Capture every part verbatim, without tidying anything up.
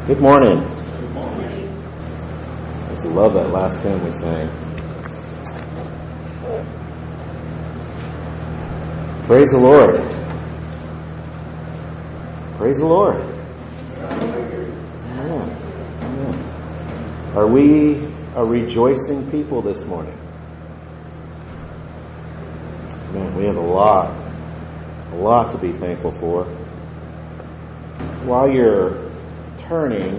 Good morning. Good morning. I just love that last hymn we sang. Praise the Lord. Praise the Lord. Amen. Amen. Are we a rejoicing people this morning? Man, we have a lot, a lot to be thankful for. While you're turning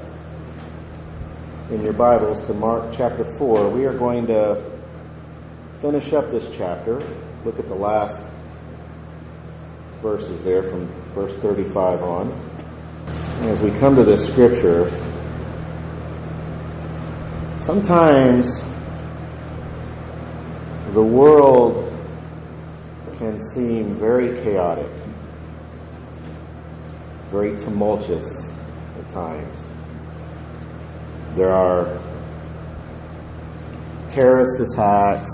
in your Bibles to Mark chapter four, we are going to finish up this chapter. Look at the last verses there from verse thirty-five on. And as we come to this scripture, sometimes the world can seem very chaotic, very tumultuous at times. There are terrorist attacks,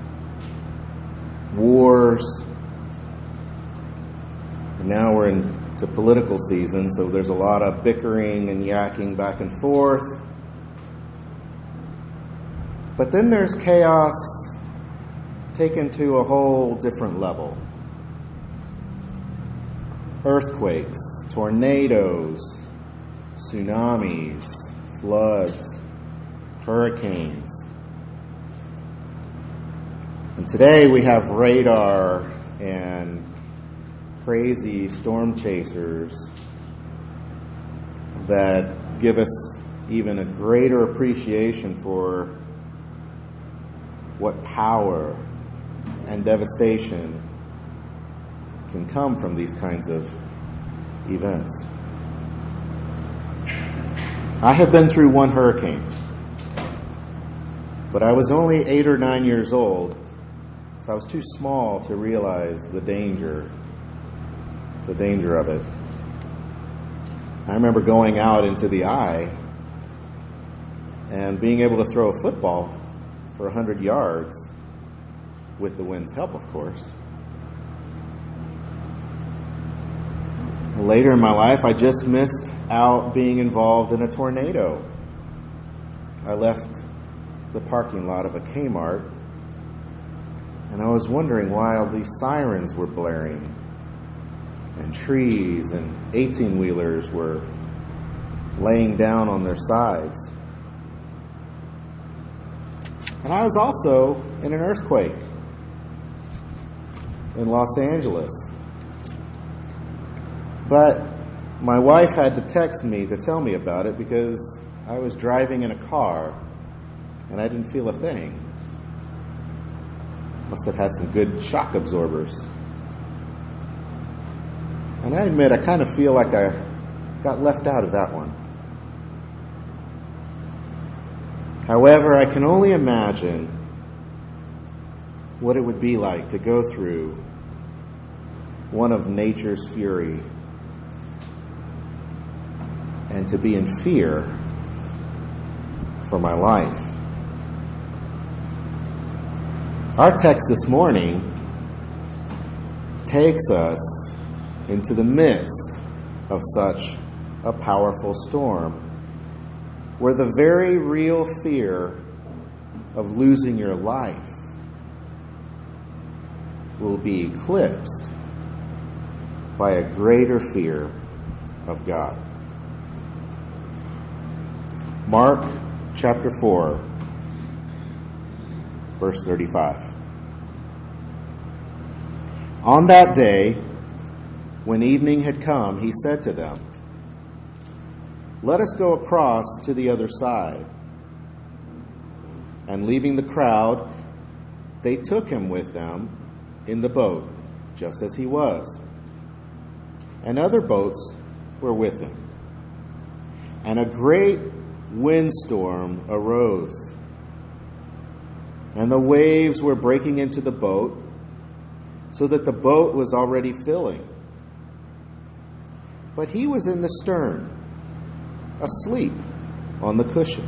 wars, and now we're into political season, so there's a lot of bickering and yakking back and forth. But then there's chaos taken to a whole different level. Earthquakes, tornadoes, tsunamis, floods, hurricanes. And today we have radar and crazy storm chasers that give us even a greater appreciation for what power and devastation can come from these kinds of events. I have been through one hurricane, but I was only eight or nine years old, so I was too small to realize the danger, the danger of it. I remember going out into the eye and being able to throw a football for a hundred yards with the wind's help, of course. Later in my life, I just missed out being involved in a tornado. I left the parking lot of a Kmart, and I was wondering why all these sirens were blaring, and trees and eighteen-wheelers were laying down on their sides. And I was also in an earthquake in Los Angeles. But my wife had to text me to tell me about it because I was driving in a car and I didn't feel a thing. Must have had some good shock absorbers. And I admit, I kind of feel like I got left out of that one. However, I can only imagine what it would be like to go through one of nature's fury and to be in fear for my life. Our text this morning takes us into the midst of such a powerful storm, where the very real fear of losing your life will be eclipsed by a greater fear of God. Mark chapter four, verse thirty-five. On that day, when evening had come, he said to them, "Let us go across to the other side." And leaving the crowd, they took him with them in the boat, just as he was. And other boats were with him. And a great windstorm arose, and the waves were breaking into the boat, so that the boat was already filling. But he was in the stern, asleep on the cushion.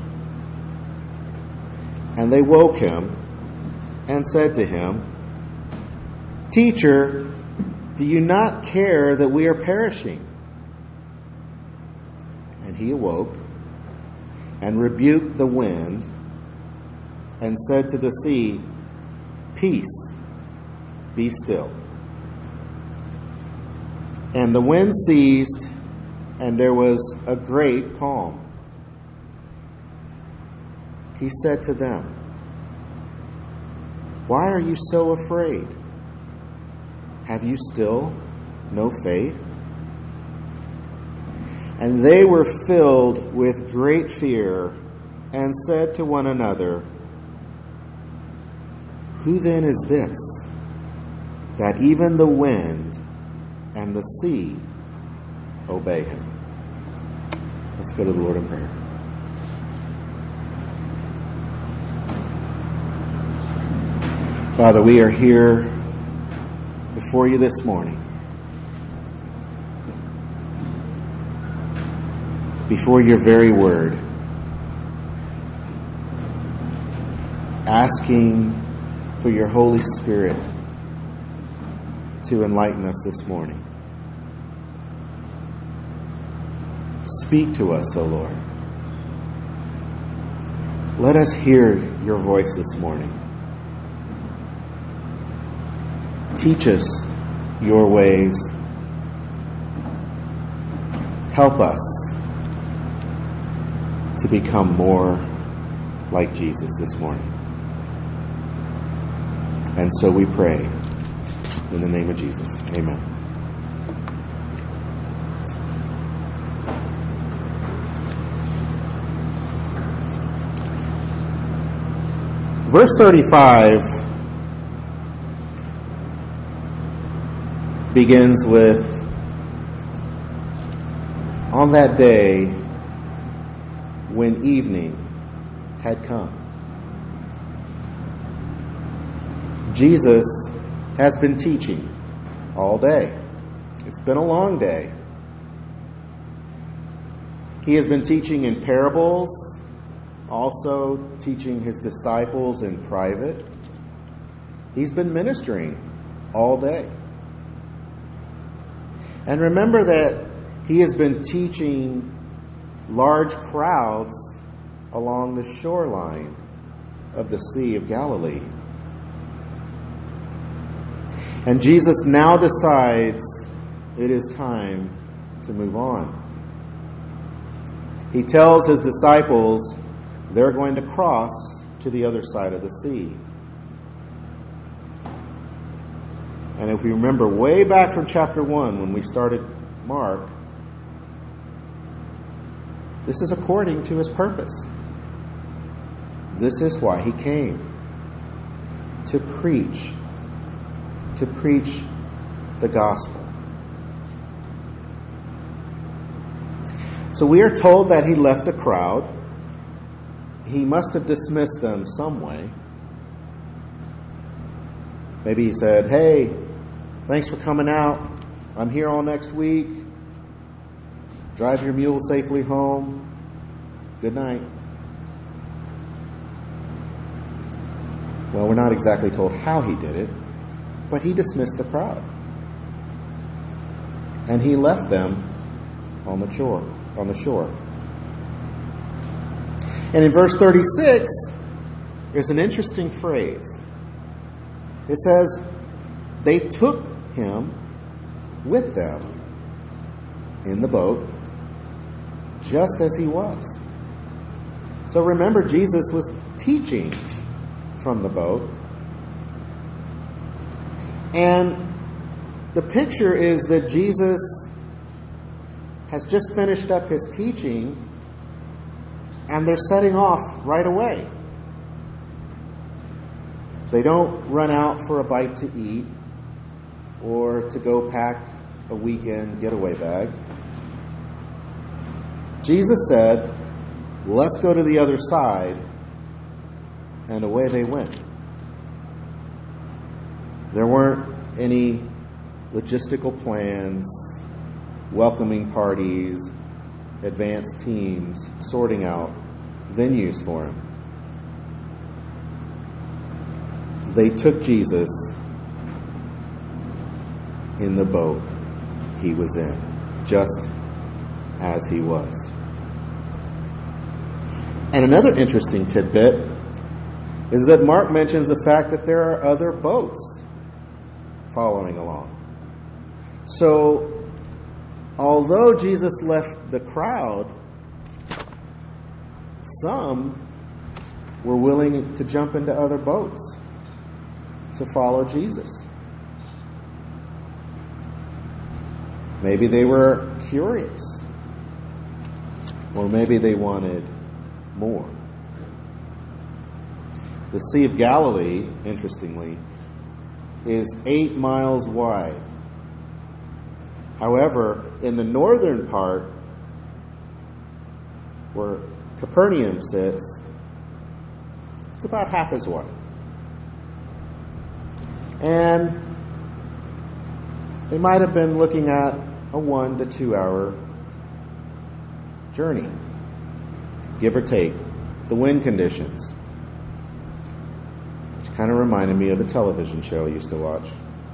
And they woke him and said to him, "Teacher, do you not care that we are perishing?" And he awoke and rebuked the wind and said to the sea, "Peace, be still." And the wind ceased, and there was a great calm. He said to them, "Why are you so afraid? Have you still no faith?" And they were filled with great fear and said to one another, "Who then is this, that even the wind and the sea obey him?" Let's go to the Lord in prayer. Father, we are here before you this morning, before your very word, asking for your Holy Spirit to enlighten us this morning. Speak to us, O Lord. Let us hear your voice this morning. Teach us your ways. Help us to become more like Jesus this morning. And so we pray in the name of Jesus. Amen. Verse thirty-five begins with, "On that day when evening had come." Jesus has been teaching all day. It's been a long day. He has been teaching in parables, also teaching his disciples in private. He's been ministering all day. And remember that he has been teaching large crowds along the shoreline of the Sea of Galilee. And Jesus now decides it is time to move on. He tells his disciples they're going to cross to the other side of the sea. And if we remember way back from chapter one when we started Mark, this is according to his purpose. This is why he came. To preach. To preach the gospel. So we are told that he left the crowd. He must have dismissed them some way. Maybe he said, "Hey, thanks for coming out. I'm here all next week. Drive your mule safely home. Good night." Well, we're not exactly told how he did it, but he dismissed the crowd. And he left them on the shore, on the shore. And in verse thirty-six, there's an interesting phrase. It says, "They took him with them in the boat, just as he was." So remember, Jesus was teaching from the boat. And the picture is that Jesus has just finished up his teaching, and they're setting off right away. They don't run out for a bite to eat or to go pack a weekend getaway bag. Jesus said, "Let's go to the other side," and away they went. There weren't any logistical plans, welcoming parties, advanced teams sorting out venues for him. They took Jesus in the boat he was in, just as he was. And another interesting tidbit is that Mark mentions the fact that there are other boats following along. So, although Jesus left the crowd, some were willing to jump into other boats to follow Jesus. Maybe they were curious, or maybe they wanted more. The Sea of Galilee, interestingly, is eight miles wide. However, in the northern part, where Capernaum sits, it's about half as wide. And they might have been looking at a one to two hour journey, give or take, the wind conditions. Which kind of reminded me of a television show I used to watch,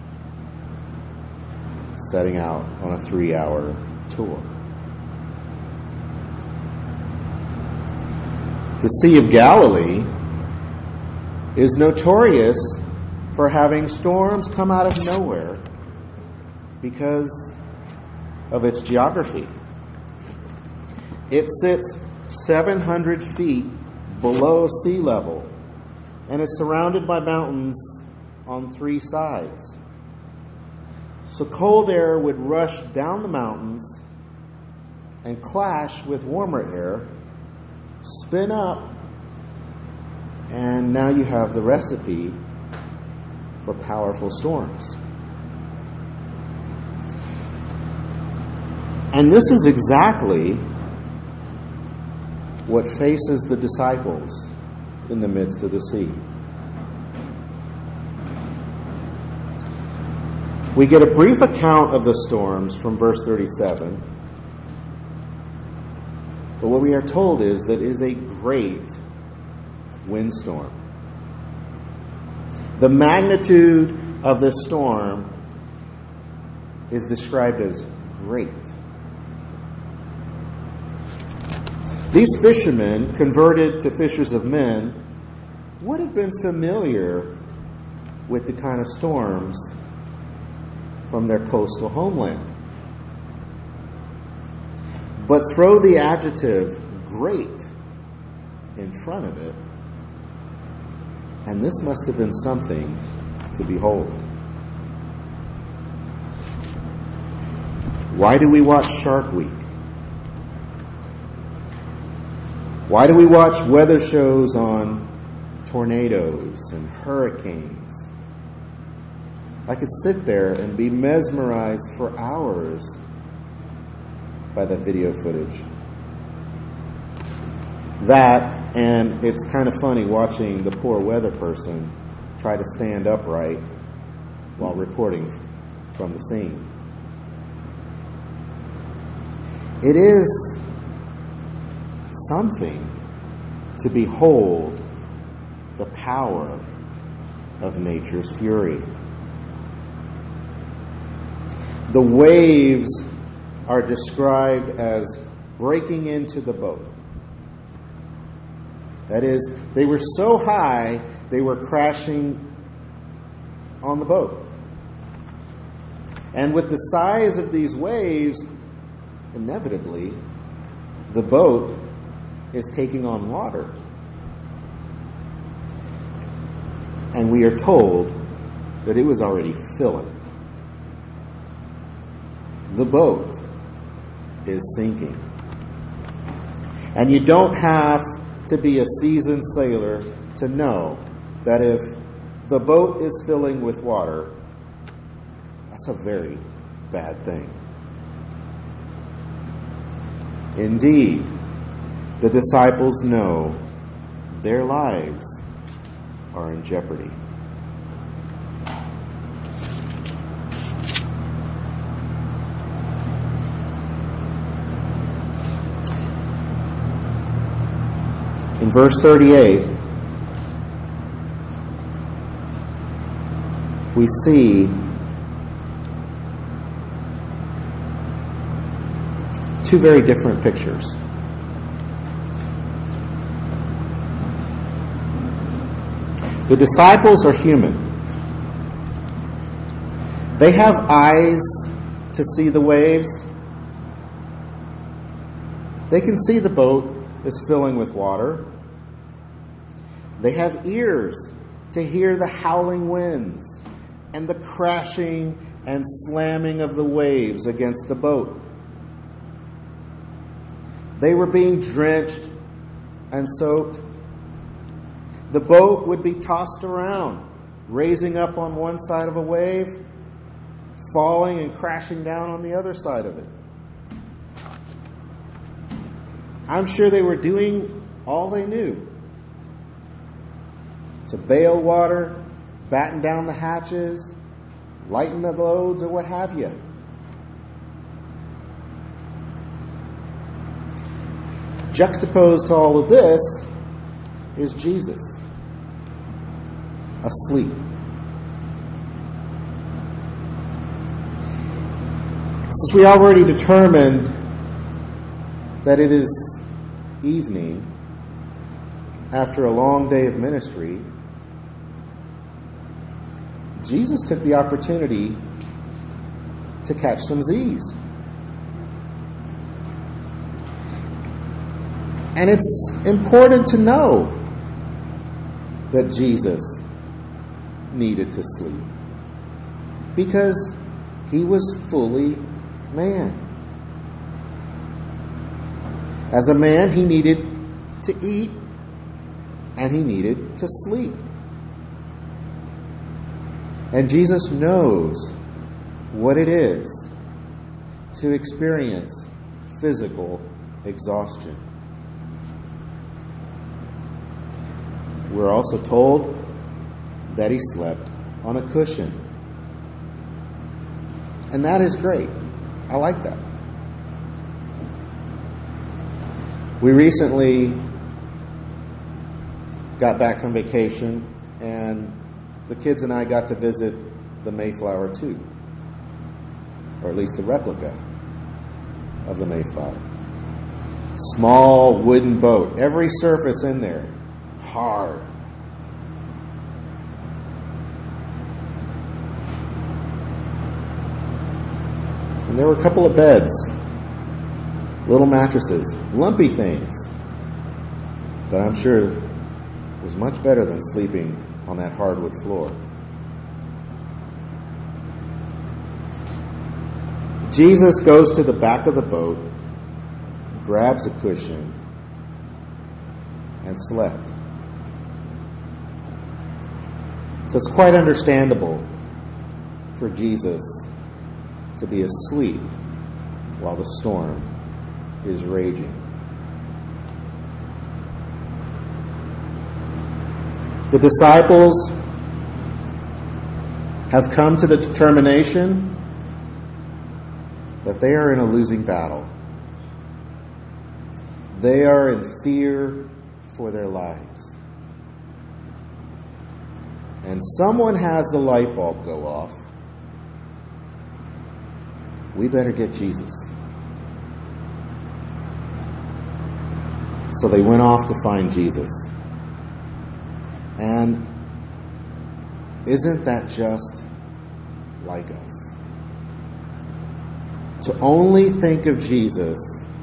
setting out on a three hour tour. The Sea of Galilee is notorious for having storms come out of nowhere because of its geography. It sits seven hundred feet below sea level and is surrounded by mountains on three sides. So cold air would rush down the mountains and clash with warmer air, spin up, and now you have the recipe for powerful storms. And this is exactly what faces the disciples in the midst of the sea. We get a brief account of the storms from verse thirty-seven. But what we are told is that it is a great windstorm. The magnitude of this storm is described as great. These fishermen, converted to fishers of men, would have been familiar with the kind of storms from their coastal homeland. But throw the adjective great in front of it, and this must have been something to behold. Why do we watch Shark Week? Why do we watch weather shows on tornadoes and hurricanes? I could sit there and be mesmerized for hours by that video footage. That, and it's kind of funny watching the poor weather person try to stand upright while reporting from the scene. It is something to behold the power of nature's fury. The waves are described as breaking into the boat. That is, they were so high, they were crashing on the boat. And with the size of these waves, inevitably, the boat is taking on water. And we are told that it was already filling. The boat is sinking. And you don't have to be a seasoned sailor to know that if the boat is filling with water, that's a very bad thing. Indeed, the disciples know their lives are in jeopardy. In verse thirty-eight, we see two very different pictures. The disciples are human. They have eyes to see the waves. They can see the boat is filling with water. They have ears to hear the howling winds and the crashing and slamming of the waves against the boat. They were being drenched and soaked. The boat would be tossed around, raising up on one side of a wave, falling and crashing down on the other side of it. I'm sure they were doing all they knew to bail water, batten down the hatches, lighten the loads, or what have you. Juxtaposed to all of this is Jesus, asleep. Since we already determined that it is evening after a long day of ministry, Jesus took the opportunity to catch some Z's. And it's important to know that Jesus needed to sleep because he was fully man. As a man, he needed to eat and he needed to sleep. And Jesus knows what it is to experience physical exhaustion. We're also told that he slept on a cushion. And that is great. I like that. We recently got back from vacation, and the kids and I got to visit the Mayflower two, or at least the replica of the Mayflower. Small wooden boat, every surface in there hard. And there were a couple of beds, little mattresses, lumpy things, but I'm sure it was much better than sleeping on that hardwood floor. Jesus goes to the back of the boat, grabs a cushion, and slept. So it's quite understandable for Jesus to be asleep while the storm is raging. The disciples have come to the determination that they are in a losing battle. They are in fear for their lives. And someone has the light bulb go off. We better get Jesus. So they went off to find Jesus. And isn't that just like us? To only think of Jesus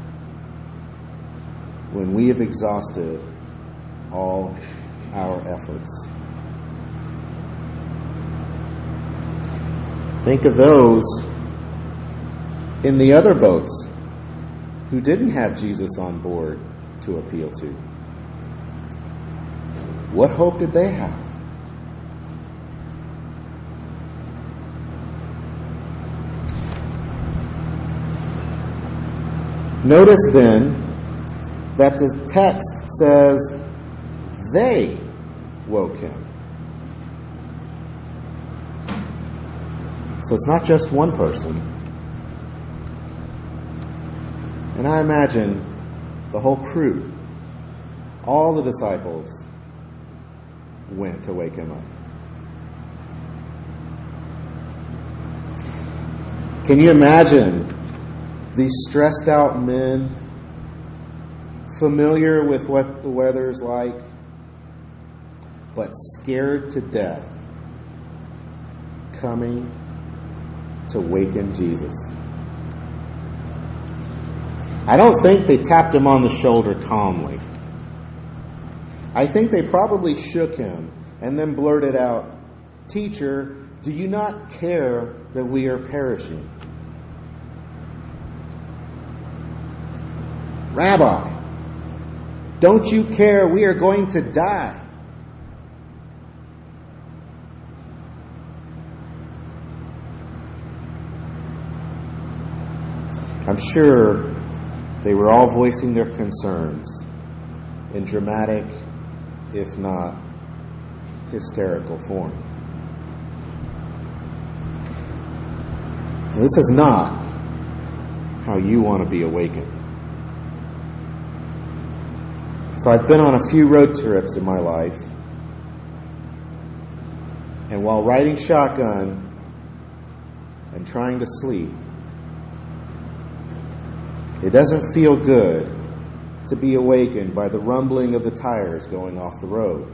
when we have exhausted all our efforts. Think of those in the other boats who didn't have Jesus on board to appeal to. What hope did they have? Notice then that the text says they woke him. So it's not just one person. And I imagine the whole crew, all the disciples, went to wake him up. Can you imagine these stressed out men, familiar with what the weather's like, but scared to death, coming to waken Jesus. I don't think they tapped him on the shoulder calmly. I think they probably shook him and then blurted out, "Teacher, do you not care that we are perishing?" "Rabbi, don't you care we are going to die?" I'm sure they were all voicing their concerns in dramatic, if not hysterical form. And this is not how you want to be awakened. So I've been on a few road trips in my life, and while riding shotgun and trying to sleep, it doesn't feel good to be awakened by the rumbling of the tires going off the road.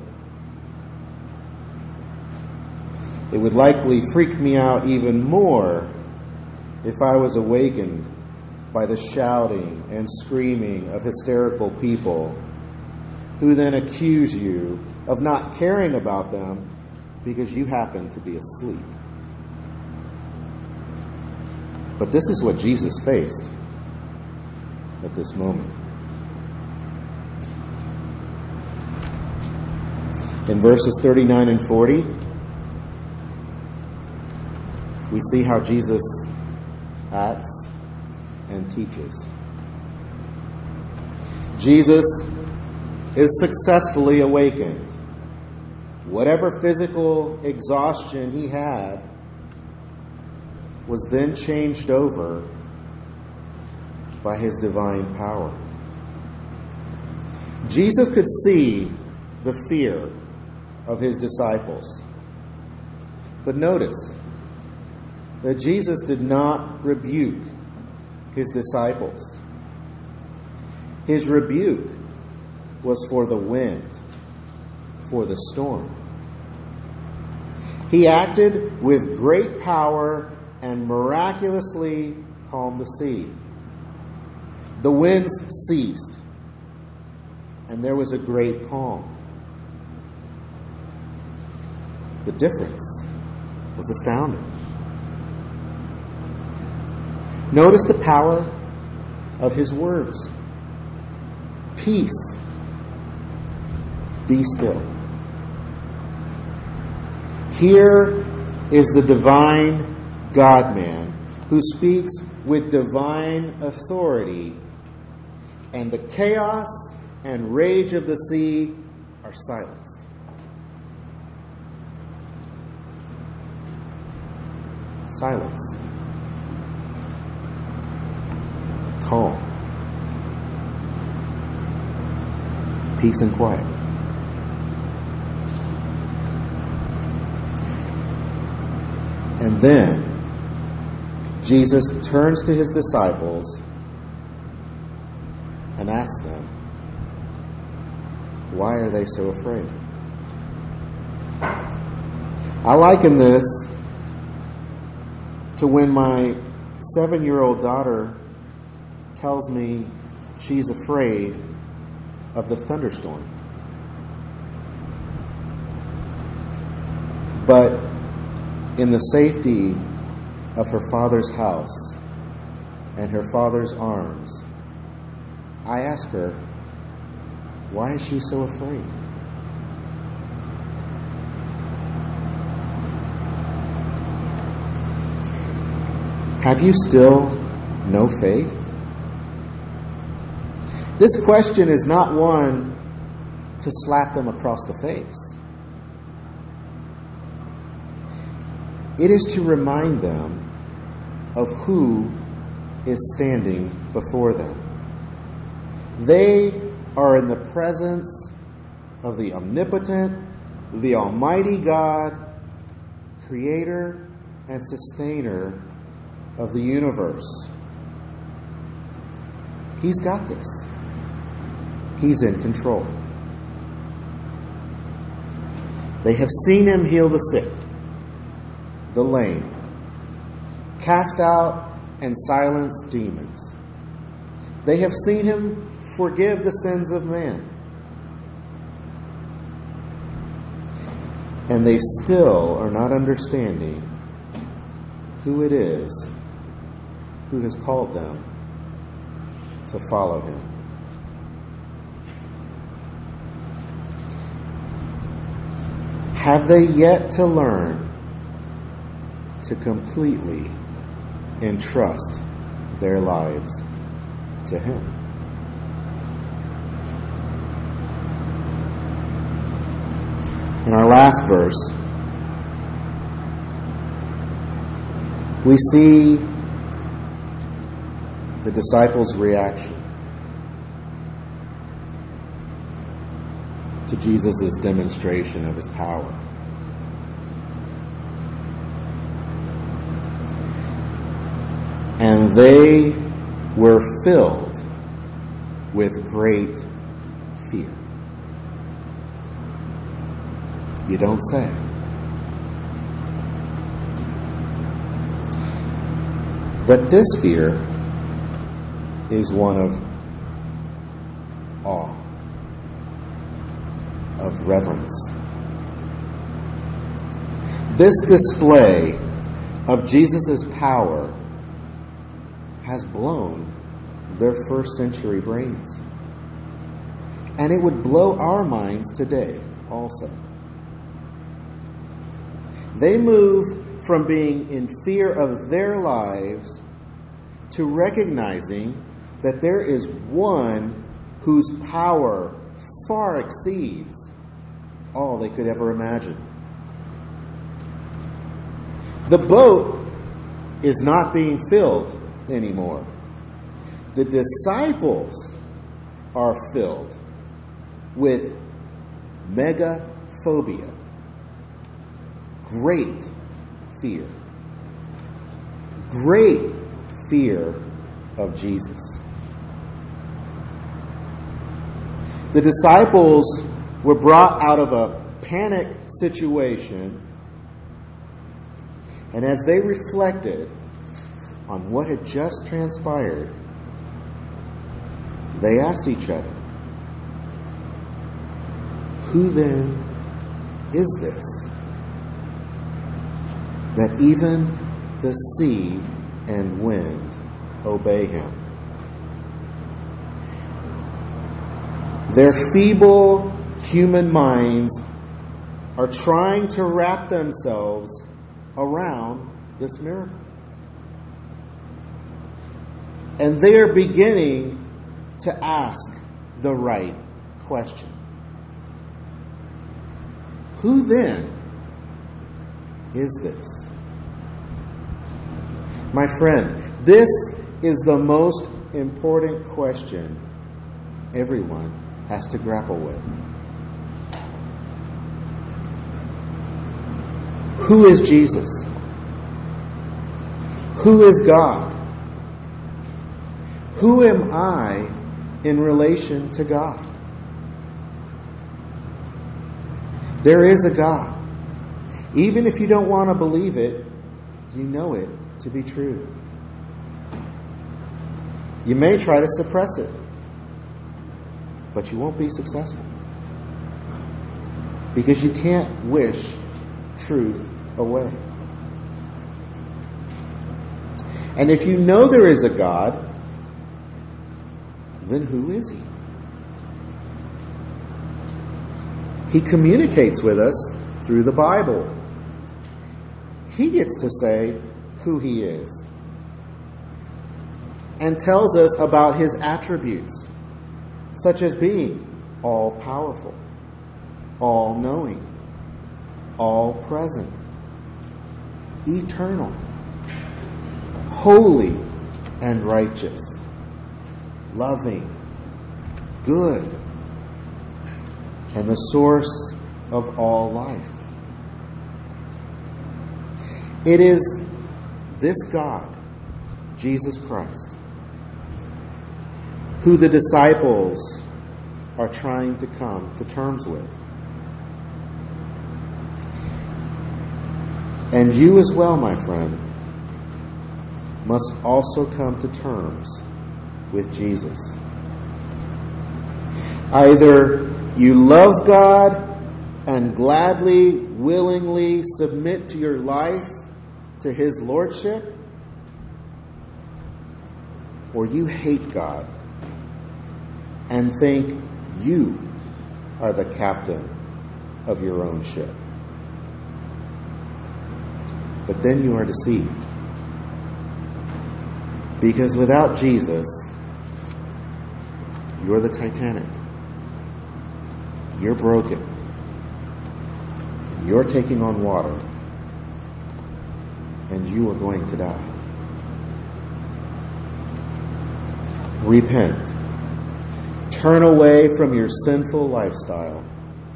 It would likely freak me out even more if I was awakened by the shouting and screaming of hysterical people who then accuse you of not caring about them because you happen to be asleep. But this is what Jesus faced at this moment. In verses thirty-nine and forty, we see how Jesus acts and teaches. Jesus is successfully awakened. Whatever physical exhaustion he had was then changed over by his divine power. Jesus could see the fear of his disciples. But notice that Jesus did not rebuke his disciples. His rebuke was for the wind, for the storm. He acted with great power and miraculously calmed the sea. The winds ceased, and there was a great calm. The difference was astounding. Notice the power of his words. Peace, be still. Here is the divine God-man who speaks with divine authority, and the chaos and rage of the sea are silenced. Silence. Calm. Peace and quiet. And then Jesus turns to his disciples and asks them, why are they so afraid? I liken this to when my seven-year-old daughter tells me she's afraid of the thunderstorm. But in the safety of her father's house and her father's arms, I ask her, why is she so afraid? Have you still no faith? This question is not one to slap them across the face. It is to remind them of who is standing before them. They are in the presence of the omnipotent, the Almighty God, creator and sustainer of the universe. He's got this. He's in control. They have seen him heal the sick, the lame, cast out and silence demons. They have seen him forgive the sins of man. And they still are not understanding who it is who has called them to follow him. Have they yet to learn to completely entrust their lives to him? In our last verse, we see the disciples' reaction to Jesus' demonstration of his power. And they were filled with great fear. You don't say. But this fear is one of awe, of reverence. This display of Jesus' power has blown their first century brains. And it would blow our minds today also. They move from being in fear of their lives to recognizing that there is one whose power far exceeds all they could ever imagine. The boat is not being filled anymore. The disciples are filled with megaphobia, great fear, great fear of Jesus. The disciples were brought out of a panic situation, and as they reflected on what had just transpired, they asked each other, "Who then is this, that even the sea and wind obey him?" Their feeble human minds are trying to wrap themselves around this miracle. And they are beginning to ask the right question. Who then is this? My friend, this is the most important question everyone has to grapple with. Who is Jesus? Who is God? Who am I in relation to God? There is a God. Even if you don't want to believe it, you know it to be true. You may try to suppress it, but you won't be successful. Because you can't wish truth away. And if you know there is a God, then who is he? He communicates with us through the Bible. He gets to say who he is and tells us about his attributes, such as being all-powerful, all-knowing, all-present, eternal, holy and righteous, loving, good, and the source of all life. It is this God, Jesus Christ, who the disciples are trying to come to terms with. And you as well, my friend, must also come to terms with Jesus. Either you love God and gladly, willingly submit to your life to His Lordship, or you hate God and think you are the captain of your own ship. But then you are deceived. Because without Jesus, you're the Titanic. You're broken. You're taking on water. And you are going to die. Repent. Turn away from your sinful lifestyle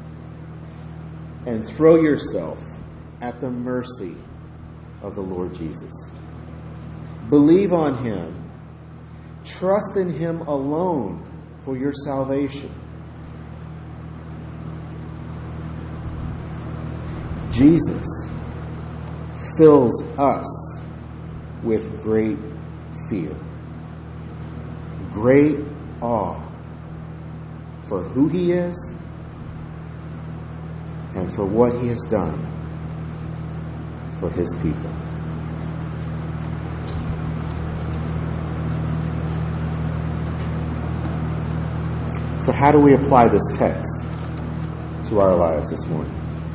and throw yourself at the mercy of the Lord Jesus. Believe on Him. Trust in Him alone for your salvation. Jesus fills us with great fear, great awe for who He is and for what He has done for His people. So how do we apply this text to our lives this morning?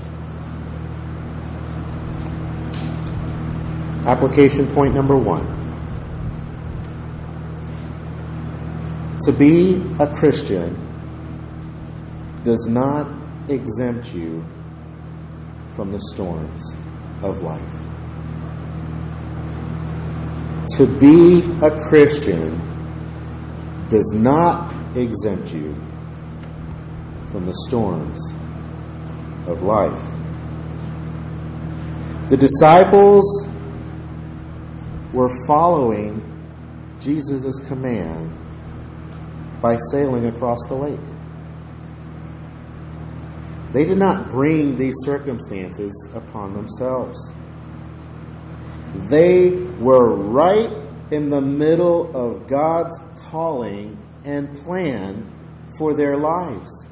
Application point number one. To be a Christian does not exempt you from the storms of life. To be a Christian does not exempt you from the storms of life. The disciples were following Jesus' command by sailing across the lake. They did not bring these circumstances upon themselves. They were right in the middle of God's calling and plan for their lives.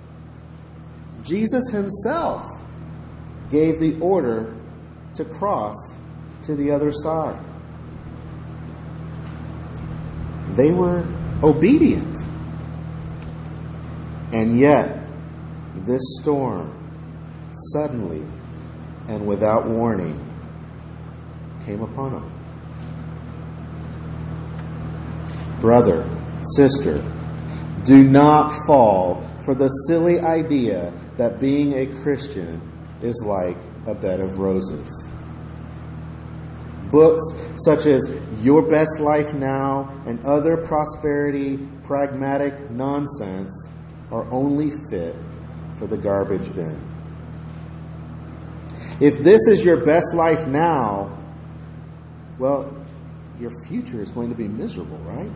Jesus Himself gave the order to cross to the other side. They were obedient. And yet, this storm, suddenly and without warning, came upon them. Brother, sister, do not fall for the silly idea that being a Christian is like a bed of roses. Books such as Your Best Life Now and other prosperity, pragmatic nonsense are only fit for the garbage bin. If this is your best life now, well, your future is going to be miserable, right?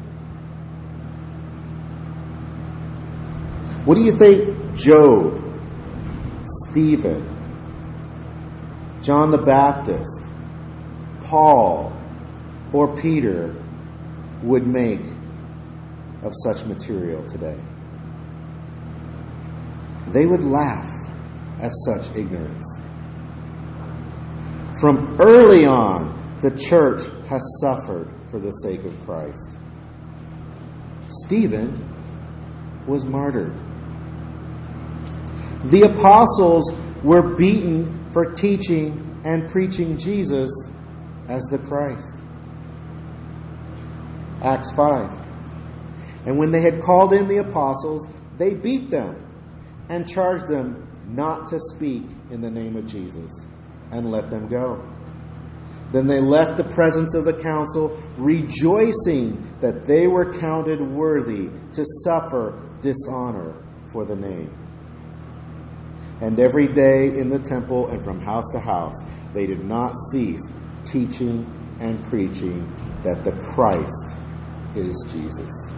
What do you think Job, Stephen, John the Baptist, Paul, or Peter would make of such material today? They would laugh at such ignorance. From early on, the church has suffered for the sake of Christ. Stephen was martyred. The apostles were beaten for teaching and preaching Jesus as the Christ. Acts five. And when they had called in the apostles, they beat them and charged them not to speak in the name of Jesus, and let them go. Then they left the presence of the council, rejoicing that they were counted worthy to suffer dishonor for the name. And every day in the temple and from house to house, they did not cease teaching and preaching that the Christ is Jesus.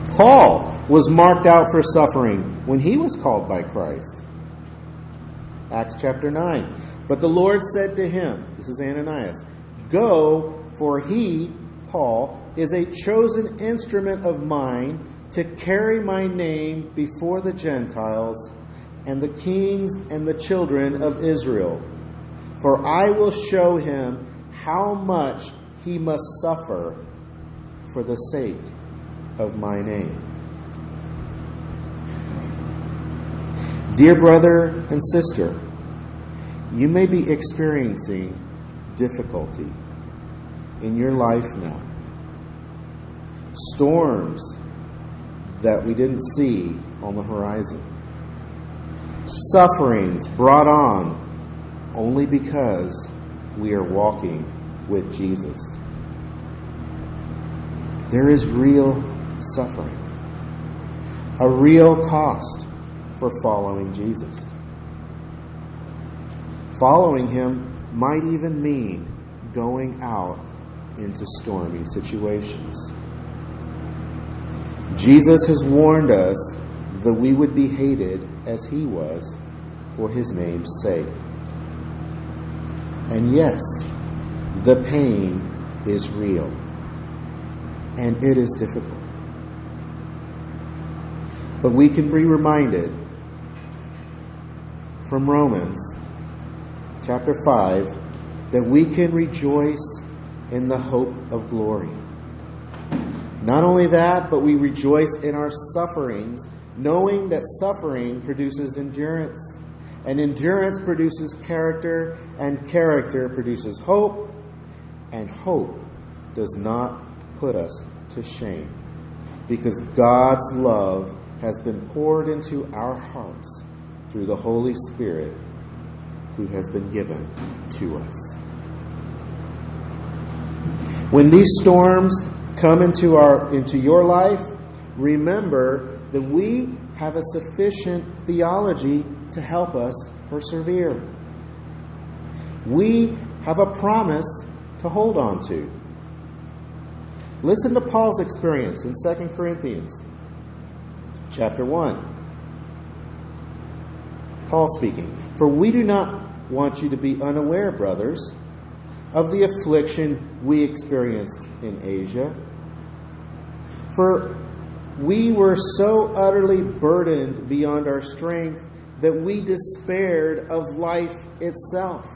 Paul was marked out for suffering when he was called by Christ. Acts chapter nine. But the Lord said to him, this is Ananias, "Go, for he," Paul, "is a chosen instrument of mine to carry my name before the Gentiles and the kings and the children of Israel. For I will show him how much he must suffer for the sake of my name." Dear brother and sister, you may be experiencing difficulty in your life now. Storms that we didn't see on the horizon. Sufferings brought on only because we are walking with Jesus. There is real suffering, a real cost for following Jesus. Following him might even mean going out into stormy situations. Jesus has warned us that we would be hated as he was for his name's sake. And yes, the pain is real, and it is difficult. But we can be reminded from Romans chapter five that we can rejoice in the hope of glory. Not only that, but we rejoice in our sufferings, knowing that suffering produces endurance, and endurance produces character, and character produces hope, and hope does not put us to shame, because God's love has been poured into our hearts through the Holy Spirit who has been given to us. When these storms come into our into your life, remember that we have a sufficient theology to help us persevere. We have a promise to hold on to. Listen to Paul's experience in Second Corinthians chapter one. Paul speaking, "For we do not want you to be unaware, brothers, of the affliction we experienced in Asia. For we were so utterly burdened beyond our strength that we despaired of life itself.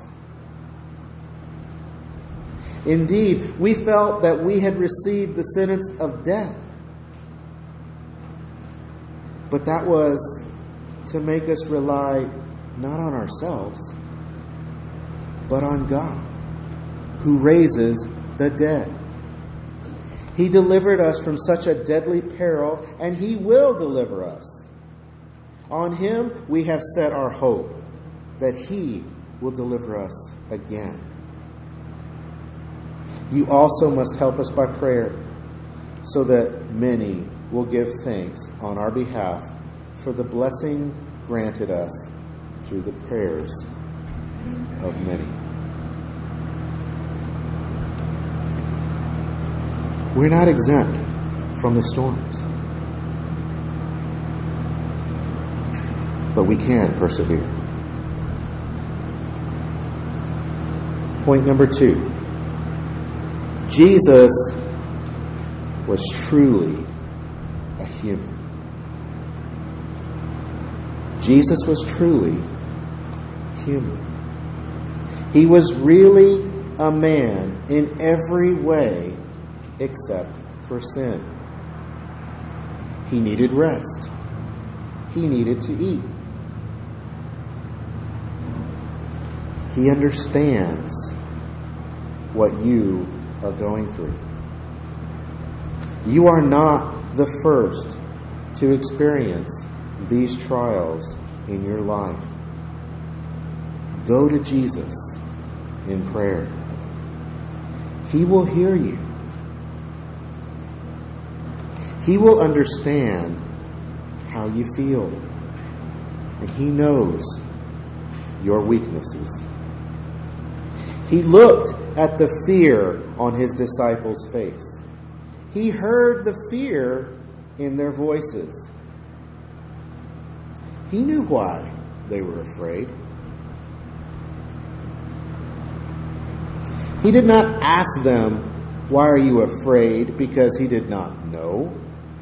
Indeed, we felt that we had received the sentence of death. But that was to make us rely not on ourselves, but on God, who raises the dead. He delivered us from such a deadly peril, and he will deliver us. On him we have set our hope, that he will deliver us again. You also must help us by prayer, so that many will give thanks on our behalf for the blessing granted us through the prayers of many." We're not exempt from the storms, but we can persevere. Point number two. Jesus was truly a human. Jesus was truly human. He was really a man in every way except for sin. He needed rest. He needed to eat. He understands what you are going through. You are not the first to experience these trials in your life. Go to Jesus in prayer. He will hear you. He will understand how you feel, and he knows your weaknesses. He looked at the fear on his disciples' face. He heard the fear in their voices. He knew why they were afraid. He did not ask them, "Why are you afraid?" because he did not know.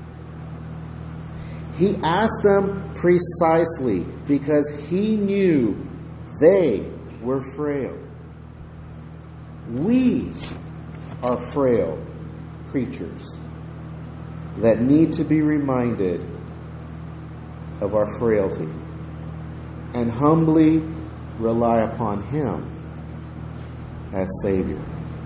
He asked them precisely because he knew they were frail. We are frail creatures that need to be reminded of our frailty and humbly rely upon him as Savior.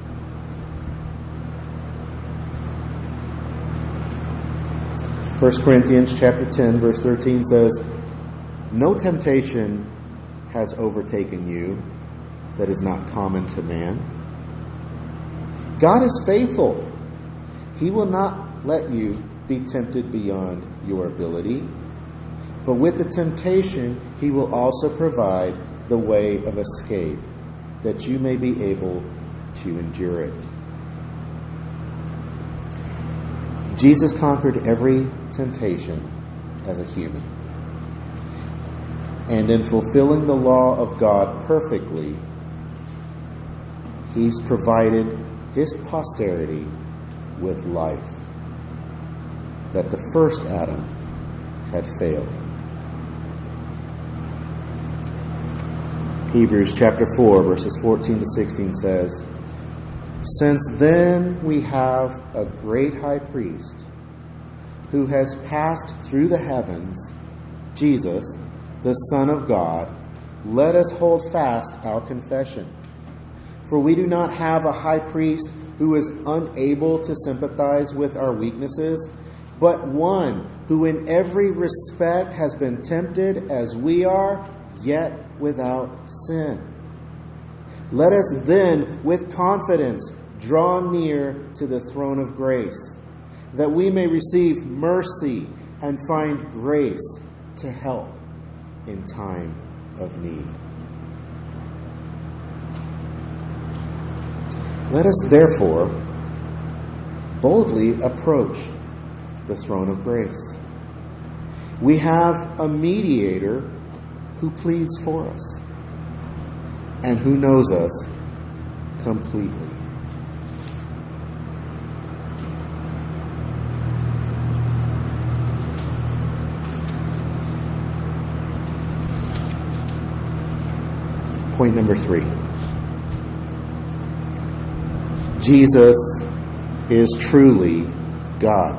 First Corinthians chapter ten, verse thirteen says, "No temptation has overtaken you that is not common to man. God is faithful. He will not let you be tempted beyond your ability, but with the temptation he will also provide the way of escape, that you may be able to endure it." Jesus conquered every temptation as a human. And in fulfilling the law of God perfectly, he's provided his posterity with life that the first Adam had failed. Hebrews chapter four, verses fourteen to sixteen says, "Since then we have a great high priest who has passed through the heavens, Jesus, the Son of God, let us hold fast our confession. For we do not have a high priest who is unable to sympathize with our weaknesses, but one who in every respect has been tempted as we are, yet without sin. Let us then, with confidence, draw near to the throne of grace, that we may receive mercy and find grace to help in time of need." Let us therefore boldly approach the throne of grace. We have a mediator who pleads for us and who knows us completely. Point number three. Jesus is truly God.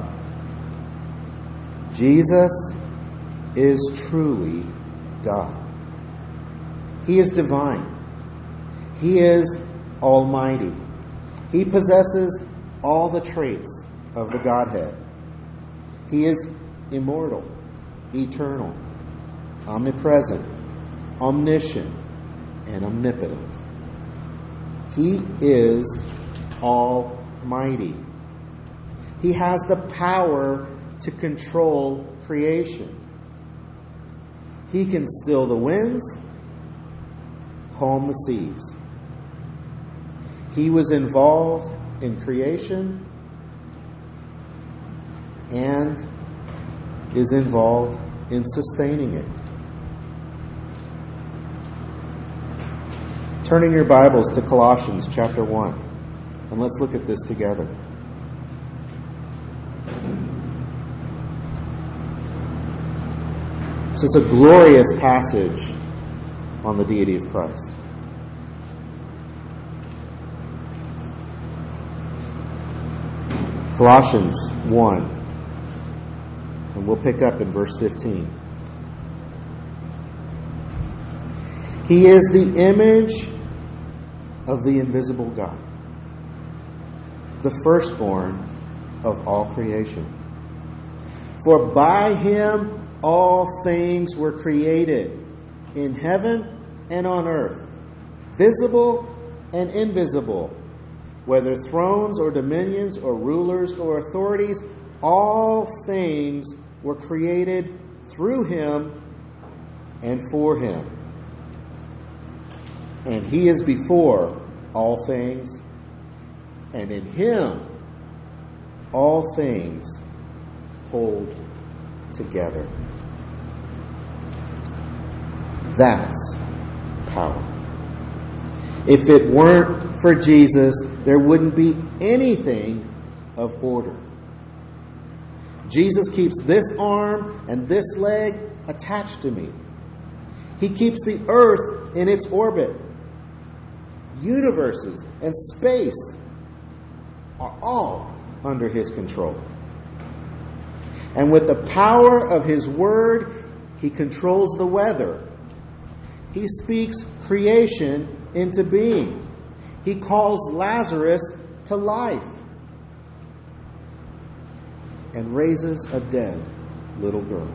Jesus is truly God. He is divine. He is almighty. He possesses all the traits of the Godhead. He is immortal, eternal, omnipresent, omniscient, and omnipotent. He is almighty. He has the power to control creation. He can still the winds, calm the seas. He was involved in creation and is involved in sustaining it. Turning your Bibles to Colossians chapter one, and let's look at this together. This is a glorious passage on the deity of Christ. Colossians one, and we'll pick up in verse fifteen. He is the image of the invisible God, the firstborn of all creation. For by him all things were created, in heaven and on earth, visible and invisible, whether thrones or dominions or rulers or authorities, all things were created through him and for him. And he is before all things, and in him all things hold together. That's power. If it weren't for Jesus, there wouldn't be anything of order. Jesus keeps this arm and this leg attached to me. He keeps the earth in its orbit. Universes and space are all under His control. And with the power of His word, He controls the weather. He speaks creation into being. He calls Lazarus to life and raises a dead little girl.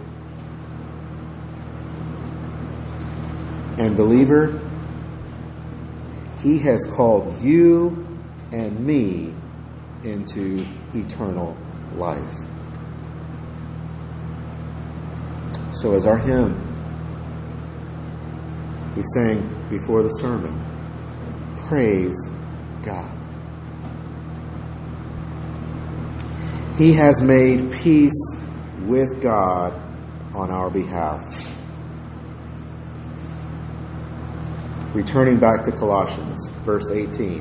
And believer, He has called you and me into eternal life. So as our hymn we sang before the sermon, praise God. He has made peace with God on our behalf. Returning back to Colossians, verse eighteen.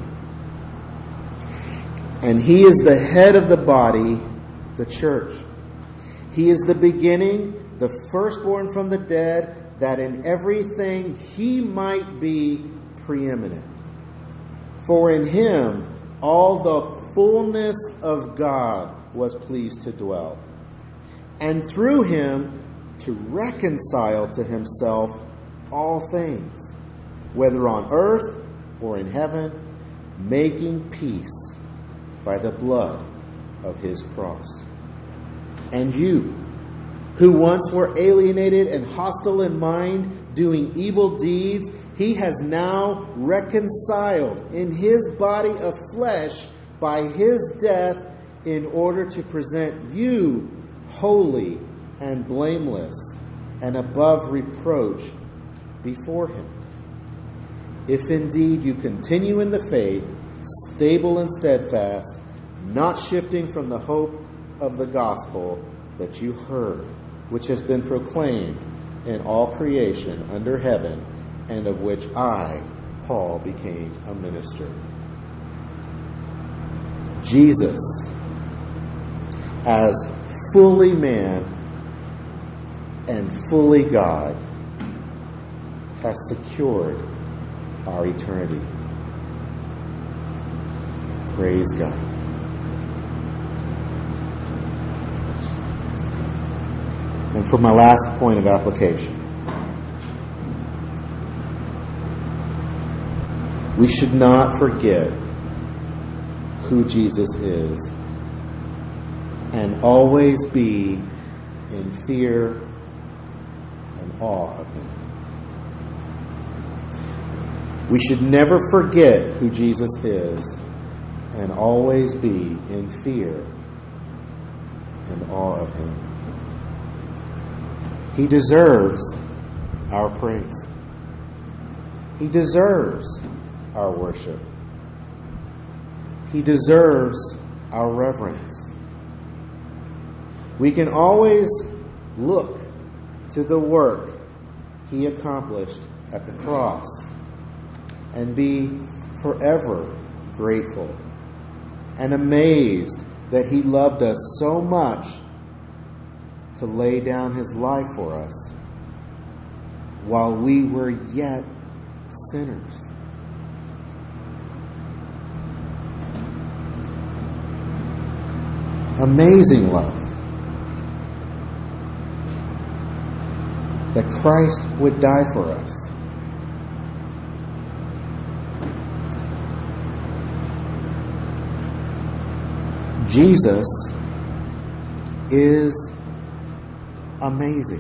And He is the head of the body, the church. He is the beginning, the firstborn from the dead, that in everything He might be preeminent. For in Him all the fullness of God was pleased to dwell, and through Him to reconcile to Himself all things, whether on earth or in heaven, making peace by the blood of His cross. And you, who once were alienated and hostile in mind, doing evil deeds, He has now reconciled in His body of flesh by His death, in order to present you holy and blameless and above reproach before Him. If indeed you continue in the faith, stable and steadfast, not shifting from the hope of the gospel that you heard, which has been proclaimed in all creation under heaven, and of which I, Paul, became a minister. Jesus, as fully man and fully God, has secured our eternity. Praise God. And for my last point of application, we should not forget who Jesus is and always be in fear and awe of Him. We should never forget who Jesus is and always be in fear and awe of Him. He deserves our praise. He deserves our worship. He deserves our reverence. We can always look to the work He accomplished at the cross and be forever grateful and amazed that He loved us so much to lay down His life for us while we were yet sinners. Amazing love. That Christ would die for us. Jesus is amazing.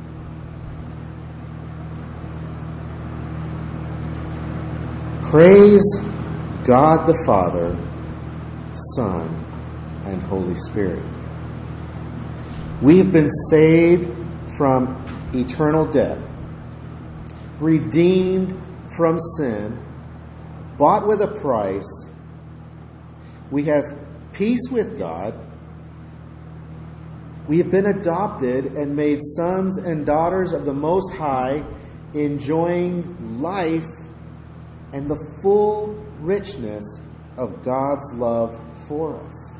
Praise God the Father, Son, and Holy Spirit. We have been saved from eternal death, redeemed from sin, bought with a price. We have peace with God. We have been adopted and made sons and daughters of the Most High, enjoying life and the full richness of God's love for us.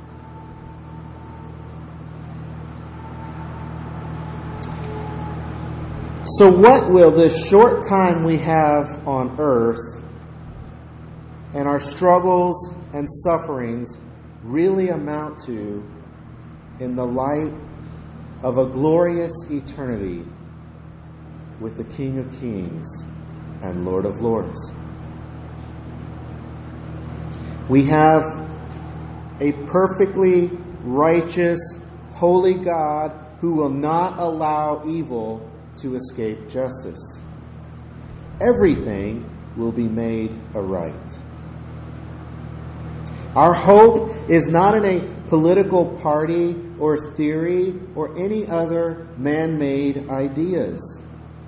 So what will this short time we have on earth and our struggles and sufferings really amount to in the light of a glorious eternity with the King of Kings and Lord of Lords? We have a perfectly righteous, holy God who will not allow evil to escape justice. Everything will be made aright. Our hope is not in a political party or theory or any other man-made ideas.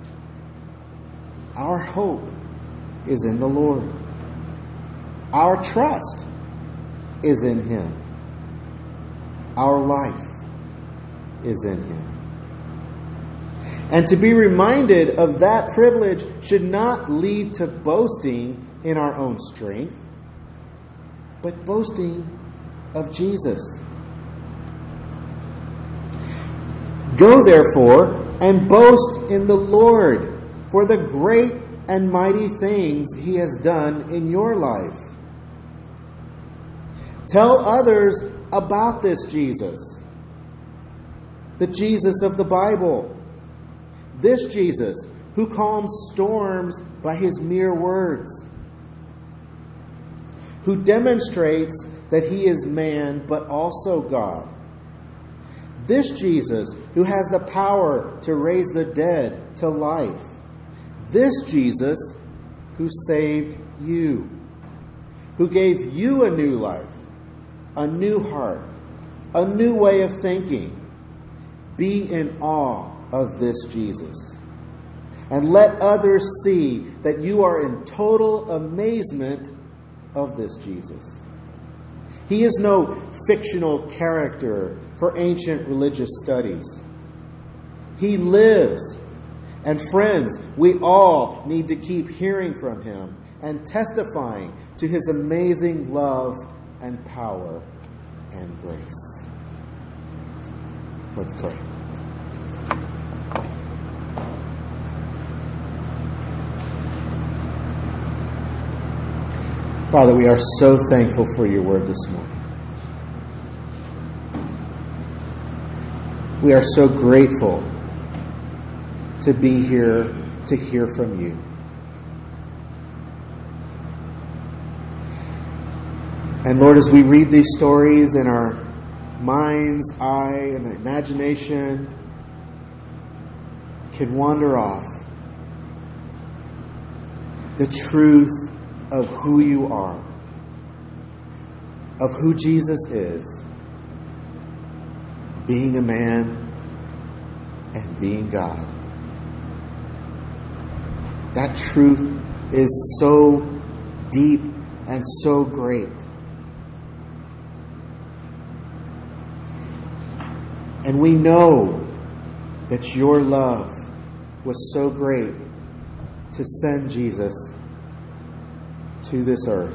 Our hope is in the Lord. Our trust is in Him. Our life is in Him. And to be reminded of that privilege should not lead to boasting in our own strength, but boasting of Jesus. Go therefore and boast in the Lord for the great and mighty things He has done in your life. Tell others about this Jesus, the Jesus of the Bible. This Jesus who calms storms by His mere words, who demonstrates that He is man but also God. This Jesus who has the power to raise the dead to life. This Jesus who saved you, who gave you a new life, a new heart, a new way of thinking. Be in awe of this Jesus. And let others see that you are in total amazement of this Jesus. He is no fictional character for ancient religious studies. He lives. And friends, we all need to keep hearing from Him and testifying to His amazing love and power and grace. Let's pray. Father, we are so thankful for your word this morning. We are so grateful to be here to hear from you. And Lord, as we read these stories in our mind's eye and imagination can wander off, the truth of who you are, of who Jesus is, being a man and being God. That truth is so deep and so great. And we know that your love was so great to send Jesus to this earth,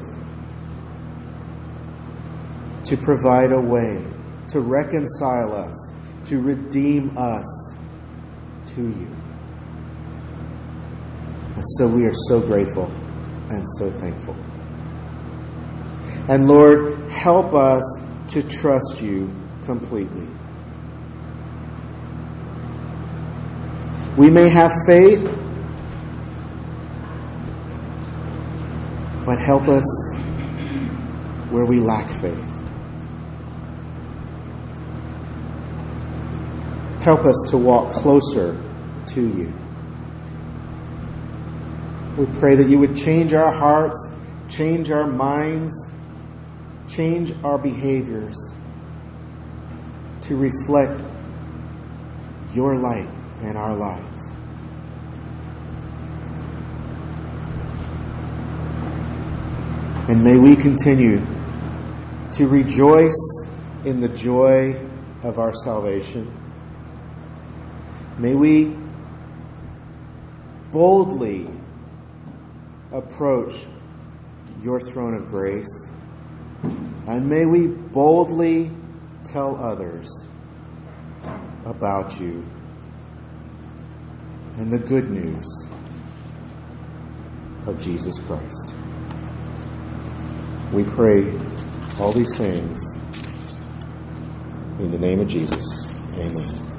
to provide a way, to reconcile us, to redeem us to you. And so we are so grateful and so thankful. And Lord, help us to trust you completely. We may have faith, but help us where we lack faith. Help us to walk closer to you. We pray that you would change our hearts, change our minds, change our behaviors to reflect your light in our lives. And may we continue to rejoice in the joy of our salvation. May we boldly approach your throne of grace, and may we boldly tell others about you and the good news of Jesus Christ. We pray all these things in the name of Jesus. Amen.